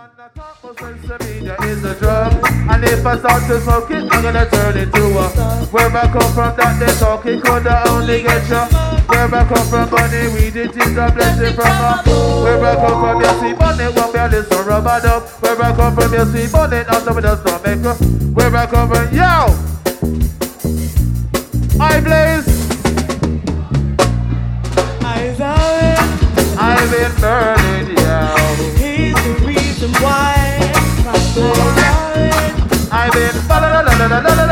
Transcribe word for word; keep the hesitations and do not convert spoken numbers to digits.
Social media is a drug, and if I start to smoke it, I'm gonna turn it to a. Where I come from, that they talk, it coulda only get you. Where I come from, bunny weed, it is a blessing from up. Where I come from, you see bunny, one me a listen rubber dub. Where I come from, you see bunny, now some of the stomach. Where I come from, yo, I blaze. I've been burning, yo. He's the reason why. I've been la la la la la la la